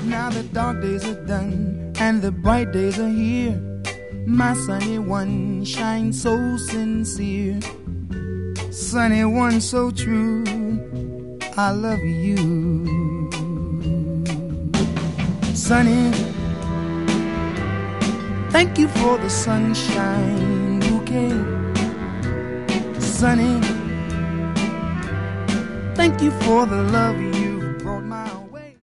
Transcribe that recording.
Now the dark days are done and the bright days are here. My sunny one shines so sincere. Sunny one so true, I love you. Sunny, thank you for the sunshine bouquet. Sunny, thank you for the love you